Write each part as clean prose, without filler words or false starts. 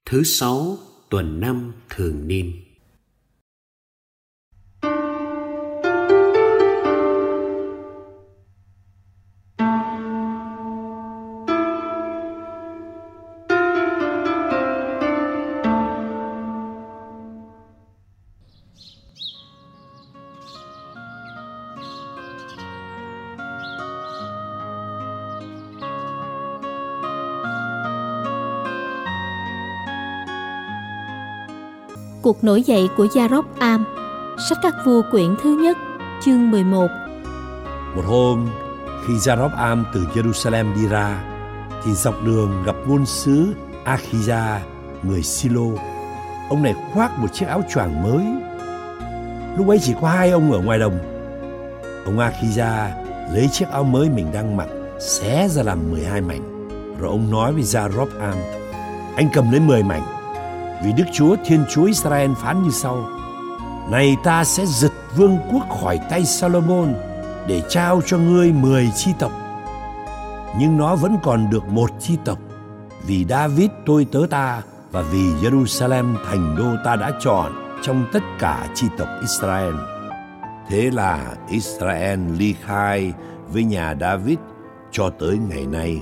Thứ 6 tuần 5 thường niên. Cuộc nổi dậy của Gia-rób-am. Sách Các Vua quyển thứ nhất, chương 11. Một hôm, khi Gia-rób-am từ Jerusalem đi ra, thì dọc đường gặp ngôn sứ A-khi-gia, người Si-lô. Ông này khoác một chiếc áo choàng mới. Lúc ấy chỉ có 2 ông ở ngoài đồng. Ông A-khi-gia lấy chiếc áo mới mình đang mặc, xé ra làm 12 mảnh. Rồi ông nói với Gia-rób-am: anh cầm lấy 10 mảnh, vì Đức Chúa Thiên Chúa Israel phán như sau: này ta sẽ giật vương quốc khỏi tay Salomon để trao cho ngươi 10 chi tộc. Nhưng nó vẫn còn được 1 chi tộc, vì David tôi tớ ta và vì Jerusalem thành đô ta đã chọn trong tất cả chi tộc Israel. Thế là Israel ly khai với nhà David cho tới ngày nay.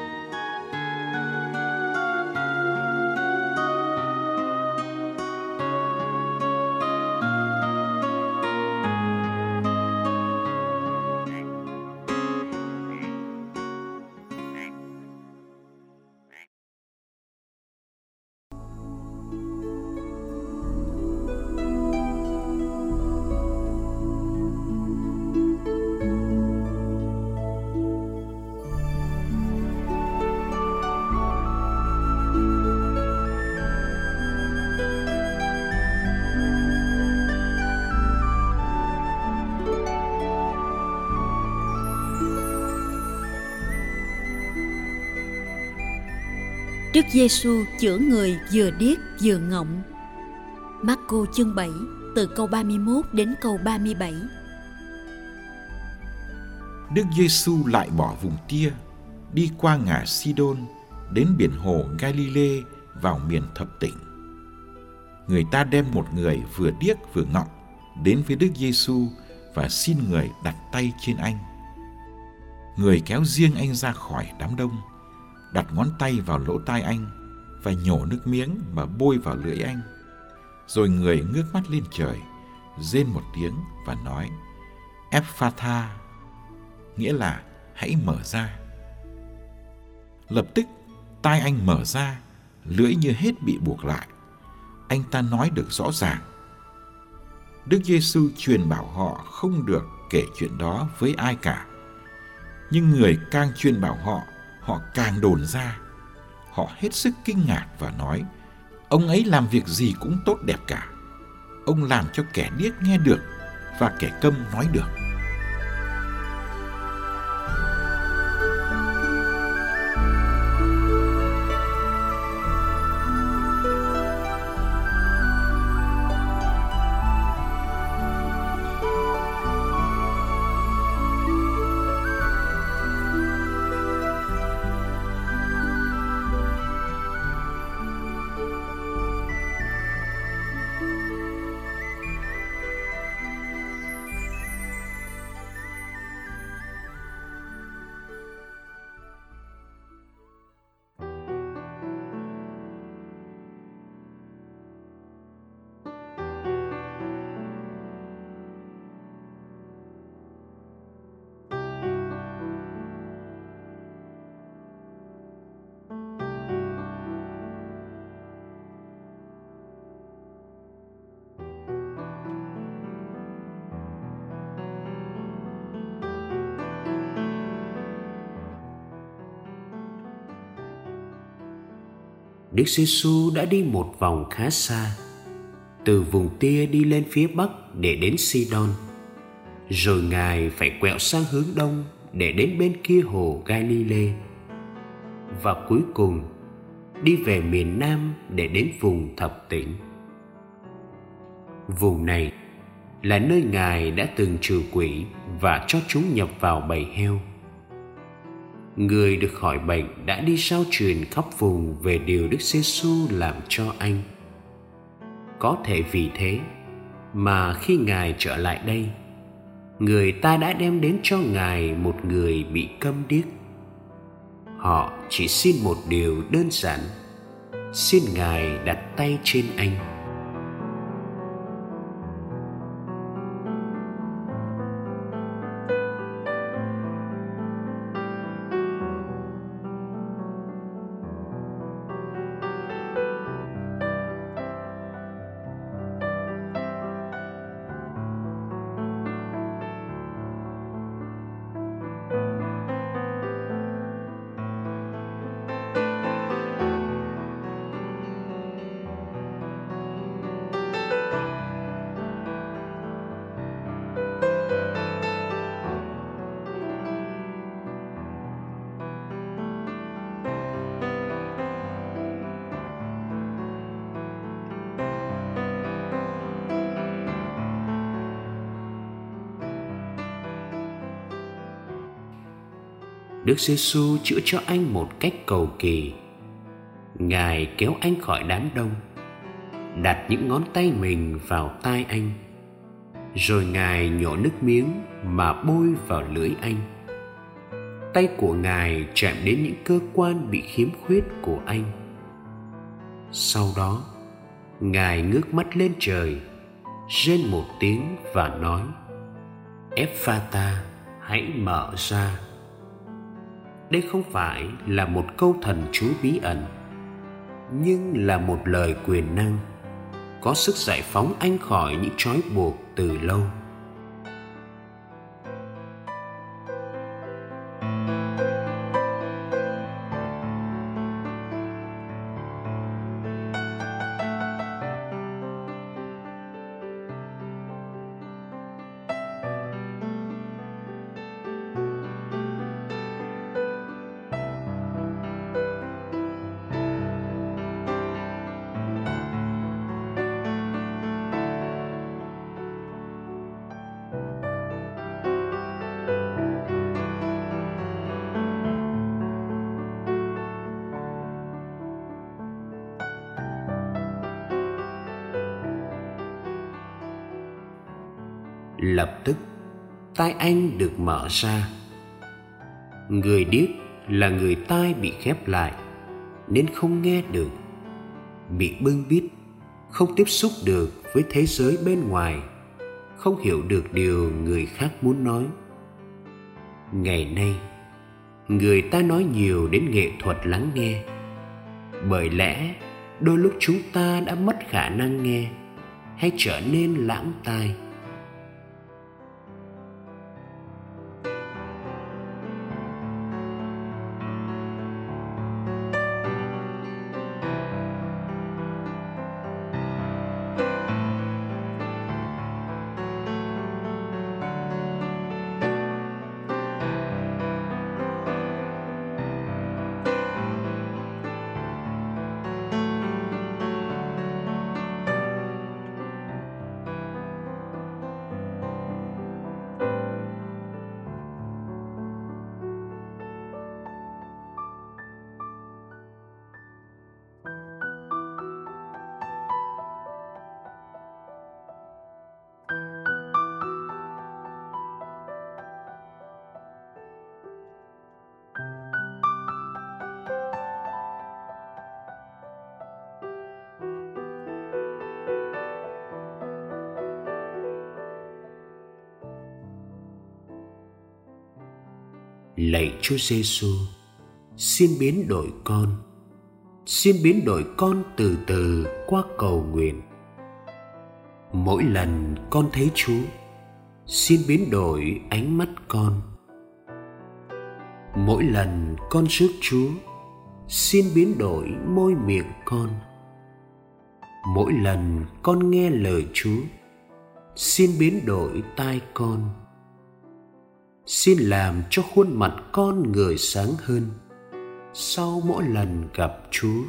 Đức Giêsu chữa người vừa điếc vừa ngọng. Mác-cô chương 7 từ câu 31 đến câu 37. Đức Giêsu lại bỏ vùng Tia, đi qua ngả Sidôn, đến biển hồ Galilê, vào miền Thập Tịnh. Người ta đem một người vừa điếc vừa ngọng đến với Đức Giêsu và xin người đặt tay trên anh. Người kéo riêng anh ra khỏi đám đông, đặt ngón tay vào lỗ tai anh và nhổ nước miếng mà bôi vào lưỡi anh. Rồi người ngước mắt lên trời, rên một tiếng và nói: Eph-pha-tha, nghĩa là hãy mở ra. Lập tức tai anh mở ra, lưỡi như hết bị buộc lại. Anh ta nói được rõ ràng. Đức Giêsu truyền bảo họ không được kể chuyện đó với ai cả. Nhưng người càng truyền bảo họ, họ càng đồn ra. Họ hết sức kinh ngạc và nói: ông ấy làm việc gì cũng tốt đẹp cả. Ông làm cho kẻ điếc nghe được và kẻ câm nói được. Đức Giêsu đã đi một vòng khá xa, từ vùng Tia đi lên phía bắc để đến Sidon. Rồi Ngài phải quẹo sang hướng đông để đến bên kia hồ Galilê. Và cuối cùng đi về miền nam để đến vùng Thập Tịnh. Vùng này là nơi Ngài đã từng trừ quỷ và cho chúng nhập vào bầy heo. người được khỏi bệnh đã đi rao truyền khắp vùng về điều Đức Giêsu làm cho anh. Có thể vì thế mà khi Ngài trở lại đây, người ta đã đem đến cho Ngài một người bị câm điếc. Họ chỉ xin một điều đơn giản: xin Ngài đặt tay trên anh. Đức Giêsu chữa cho anh một cách cầu kỳ. Ngài kéo anh khỏi đám đông, đặt những ngón tay mình vào tai anh, rồi Ngài nhổ nước miếng mà bôi vào lưỡi anh. Tay của Ngài chạm đến những cơ quan bị khiếm khuyết của anh. Sau đó, Ngài ngước mắt lên trời, rên một tiếng và nói: Epphata, hãy mở ra. Đây không phải là một câu thần chú bí ẩn, nhưng là một lời quyền năng có sức giải phóng anh khỏi những trói buộc từ lâu. Lập tức tai anh được mở ra. Người điếc là người tai bị khép lại nên không nghe được, bị bưng bít, không tiếp xúc được với thế giới bên ngoài, không hiểu được điều người khác muốn nói. Ngày nay, người ta nói nhiều đến nghệ thuật lắng nghe, bởi lẽ đôi lúc chúng ta đã mất khả năng nghe hay trở nên lãng tai. Lạy Chúa Giêsu, xin biến đổi con từ từ qua cầu nguyện. Mỗi lần con thấy Chúa, xin biến đổi ánh mắt con. Mỗi lần con rước Chúa, xin biến đổi môi miệng con. Mỗi lần con nghe lời Chúa, xin biến đổi tai con. Xin làm cho khuôn mặt con ngời sáng hơn sau mỗi lần gặp Chúa.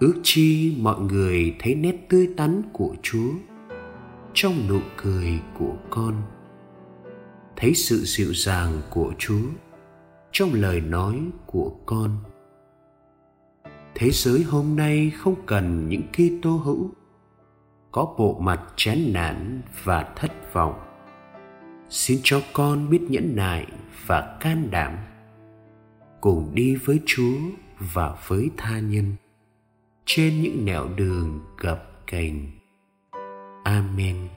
Ước chi mọi người thấy nét tươi tắn của Chúa trong nụ cười của con, thấy sự dịu dàng của Chúa trong lời nói của con. Thế giới hôm nay không cần những Kitô hữu có bộ mặt chán nản và thất vọng. Xin cho con biết nhẫn nại và can đảm, cùng đi với Chúa và với tha nhân trên những nẻo đường gập ghềnh. Amen.